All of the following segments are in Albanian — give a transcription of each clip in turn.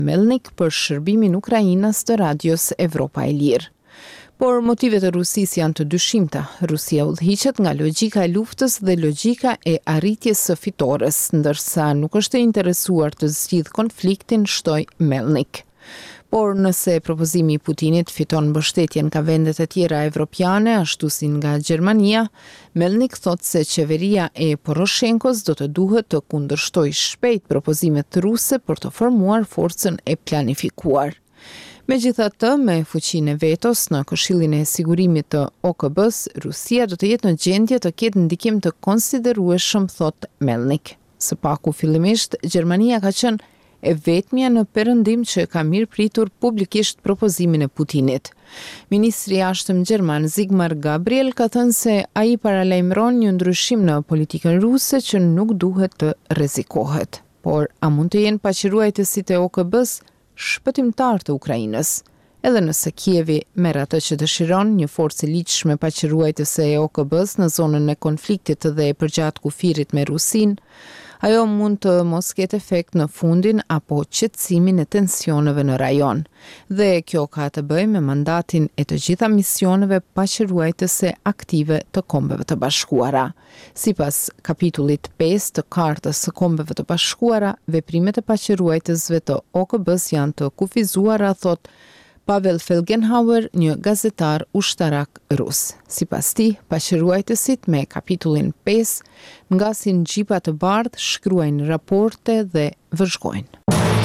Melnik për shërbimin Ukrainës të radios Evropa e Lirë. Por motivet e Rusisë janë të dyshimta. Rusia udhëhiqet nga logjika e luftës dhe logjika e arritjes së fitores, ndërsa nuk është e interesuar të zgjidh konfliktin, shtoi Melnik. Por nëse propozimi i Putinit fiton mbështetjen nga vendet e tjera evropiane, ashtu si nga Gjermania, Melnik thot se qeveria e Poroshenkos do të duhet të kundërshtojë shpejt propozimet ruse për të formuar forcën e planifikuar. Megjithatë, me fuqinë e vetos në Këshillin e Sigurimit të OKB-s, Rusia do të jetë në gjendje të ketë ndikim të konsiderueshëm, thot Melnik. Së paku fillimisht, Gjermania ka qenë e vetmja në perëndim që ka mirëpritur publikisht propozimin e Putinit. Ministri i jashtëm gjerman Sigmar Gabriel ka thënë se ai paralajmëron një ndryshim në politikën ruse që nuk duhet të rrezikohet. Por a mund të jenë paqëruajtësit e OKB-s shpëtimtar të Ukrainës? Edhe nëse Kievi merr atë që dëshiron, një forcë e ligjshme paqëruajtëse e OKB-s në zonën e konfliktit dhe e përgjatë kufirit me Rusinë, ajo mund të mos ketë efekt në fundin apo qetësimin e tensioneve në rajon. Dhe kjo ka të bëjë me mandatin e të gjitha misioneve paqëruajtëse aktive të Kombeve të Bashkuara. Sipas kapitullit 5 të Kartës së Kombeve të Bashkuara, veprimet e paqëruajtësve të OKB-s janë të kufizuara, thot Pavel Felgenhauer, një gazetar ushtarak rus. Sipas tij, paqëruajtësit me kapitullin 5 ngasin xhipa të bardhë, shkruajnë raporte dhe vëzhgojnë.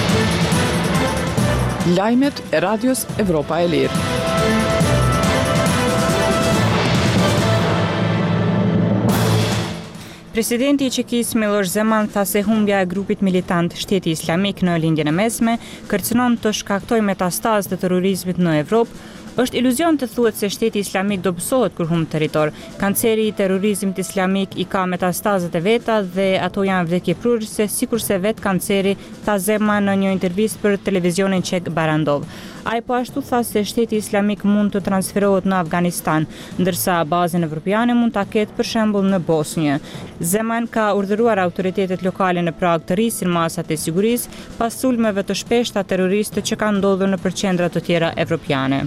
Lajmet e radios Evropa e Lirë. Presidenti i Çekisë Miloš Zeman tha se humbja e grupit militant Shteti Islamik në lindjen e mesme kërcënon të shkaktojë metastazë të terrorizmit në Evropë. Është iluzion të thuhet se Shteti Islamik do bësohet kur humb territor. Kanceri i terrorizmit islamik i ka metastazet e veta dhe ato janë vdekjeprurëse, sikurse vet kanceri, tha Zeman në një intervistë për televizionin çek Barandov. Ai po ashtu tha se Shteti Islamik mund të transferohet në Afganistan, ndërsa bazën evropiane mund ta ketë për shembull në Bosnjë. Zeman ka urdhëruar autoritetet lokale në Prag të rrisin masat e sigurisë pas sulmeve të shpeshta terroriste që kanë ndodhur në qendra të tjera evropiane.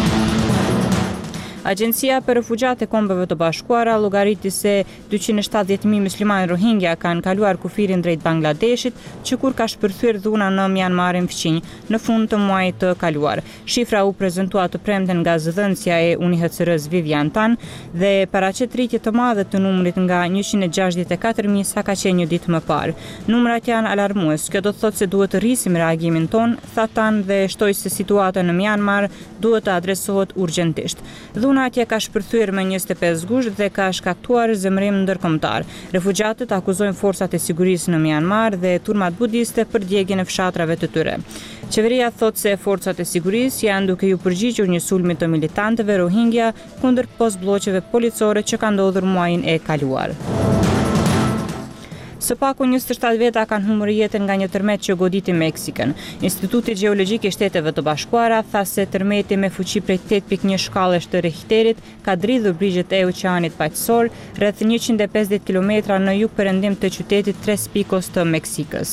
Agjencia për refugjat e Kombeve të Bashkuara llogariti se 270.000 muslimanë Rohingya kanë kaluar kufirin drejt Bangladeshit, që kur ka shpërthyer dhuna në Myanmarin fqinj në fund të muajit të kaluar. Shifra u prezantua të premten nga zëdhënësja e UNHCR-s Vivian Tan dhe paraqet rritje të madhe të numrit nga 164.000 sa ka qenë një ditë më parë. Numrat janë alarmues. Kjo do të thotë se duhet të rrisim reagimin ton, tha Tan dhe shtoi se situata në Myanmar duhet të adresohet urgjentisht. Dhuna atje ka shpërthyer me 25 gusht dhe ka shkaktuar zemërim ndërkombëtar. Refugjatët akuzojnë forcat e sigurisë në Myanmar dhe turmat budiste për djegjen e fshatrave të tyre. Qeveria thot se forcat e sigurisë janë duke ju përgjigjur një sulmi të militantëve Rohingya kundër postbllokeve policore që ka ndodhur muajin e kaluar. Së paku 27 veta kanë humbur jetën nga një tërmet që goditi Meksikën. Instituti Gjeologjik i Shteteve të Bashkuara tha se tërmeti me fuqi prej 8.1 shkallësh të Richterit ka dridhur brigjet e oqeanit paqësor rreth 150 kilometra në jug-perëndim të qytetit Tres Picos të Meksikës.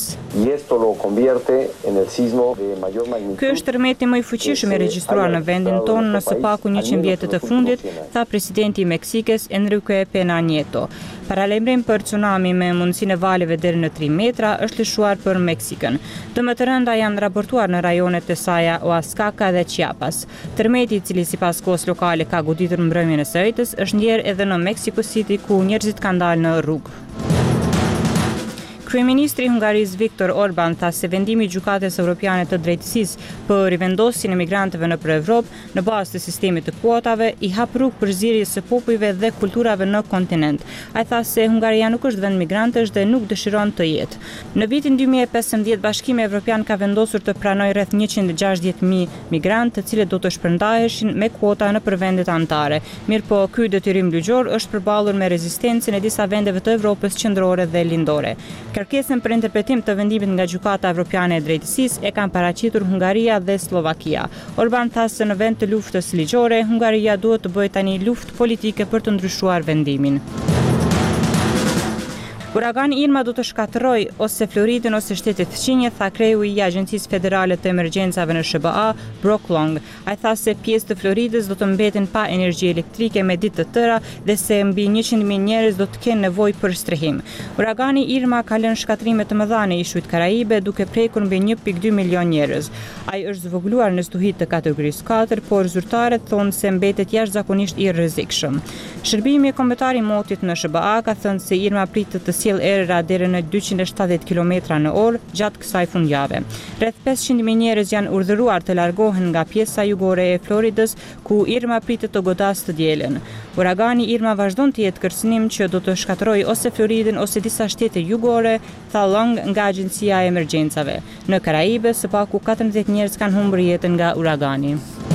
Ky është tërmeti më i fuqishëm i regjistruar në vendin tonë në së paku 100 vjetët e fundit, tha presidenti i Meksikës Enrique Pena Nieto. Paralajmërim për tsunami me mundësinë e valeve deri në 3 metra është lëshuar për Meksikën. Dëme të rënda janë raportuar në rajonet e Saya, Oaxaca dhe Chiapas. Tërmeti, i cili sipas kohës lokale ka goditur mbrëmjen e së ejtës, është ndjerë edhe në Mexico City ku njerëzit kanë dalë në rrugë. Kryeministri i Hungarisë Viktor Orban tha se vendimi i Gjykatës Evropiane të Drejtësisë për rivendosjen e migrantëve nëpër Evropë në bazë të sistemit të kuotave i hap rrugë për zgjedhjes së popujve dhe kulturave në kontinent. Ai tha se Hungaria nuk është vend migrantësh dhe nuk dëshiron të jetë. Në vitin 2015 Bashkimi Evropian ka vendosur të pranojë rreth 160.000 migrantë, të cilët do të shpërndaheshin me kuota nëpër vendet anëtare. Mirëpo ky detyrim ligjor është përballur me rezistencën e disa vendeve të Evropës qendrore dhe lindore. Kërkesën për interpretim të vendimit nga Gjykata Evropiane e Drejtësisë e kanë paraqitur Hungaria dhe Slovakia. Orban tha se në vend të luftës ligjore, Hungaria duhet të bëjë tani luftë politike për të ndryshuar vendimin. Uragani Irma do të shkatërroj ose Floridën ose shtetet fqinje, tha kreu i Agjencisë Federale të Emergjencave në SBA, Brock Long. Ai tha se pjesë të Floridës do të mbetin pa energji elektrike me ditë të tëra dhe se mbi 100.000 njerëz do të kenë nevojë për strehim. Uragani Irma ka lënë shkatrime të mëdha në ishujt Karaibe duke prekur mbi 1.2 milion njerëz. Ai është zvogëluar në stuhitë të kategorisë 4, por zyrtarët thonë se mbetet jashtëzakonisht i rrezikshëm. Shërbimi kombëtar i motit në SBA ka thënë se Irma pritet të sjellë erëra deri në 270 km/h gjatë kësaj fundjavë. Rreth 500.000 njerëz janë urdhëruar të largohen nga pjesa jugore e Floridës, ku Irma pritet të godasë të dielën. Uragani Irma vazhdon të jetë kërcënim që do të shkatërrojë ose Floridën ose disa shtete jugore, tha Long nga Agjencia e Emergjencave. Në Karaibe, së paku 14 njerëz kanë humbur jetën nga uragani.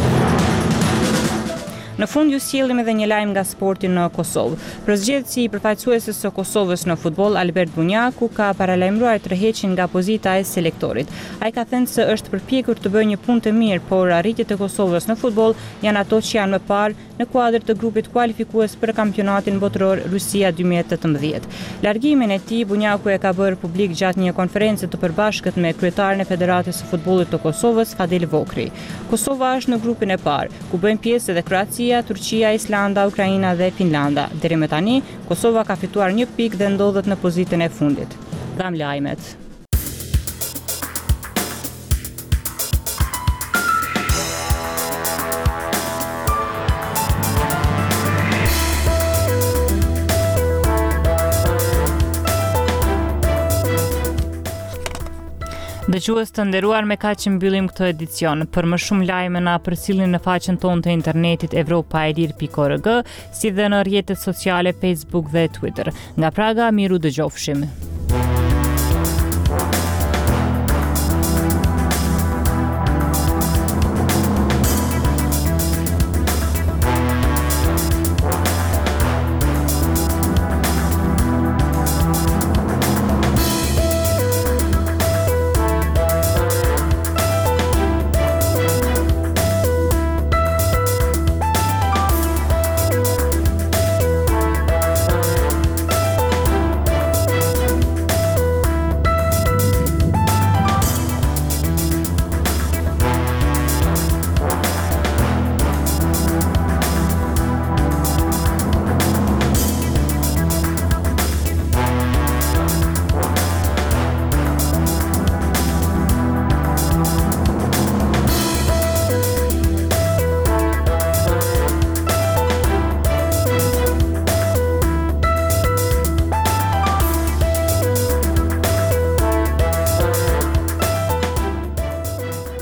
Në fund ju sjellim edhe një lajm nga sporti në Kosovë. Përzgjedhësi i përfaqësueses së Kosovës në futboll, Albert Bunjaku, ka paralajmëruar tërheqjen nga pozita e selektorit. Ai ka thënë se është përpjekur të bëjë një punë të mirë, por arritjet e Kosovës në futboll janë ato që janë më parë në kuadër të grupit kualifikues për kampionatin botëror Rusia 2018. Largimin e tij Bunjaku e ka bërë publik gjatë një konferencë të përbashkët me kryetarin e Federatës së Futbollit të Kosovës, Fadil Vokri. Kosova është në grupin e parë, ku bëjnë pjesë edhe Kroacia, Turqia, Islanda, Ukraina dhe Finlanda. Deri më tani, Kosova ka fituar 1 pikë dhe ndodhet në pozitën e fundit. Dham lajmet. Dëgjues të nderuar, me kaq mbyllim këtë edicion. Për më shumë lajme na përcjellni në faqen tonë të internetit evropaelir.org, si dhe në rrjetet sociale Facebook dhe Twitter. Nga Praga, miru dëgjofshim.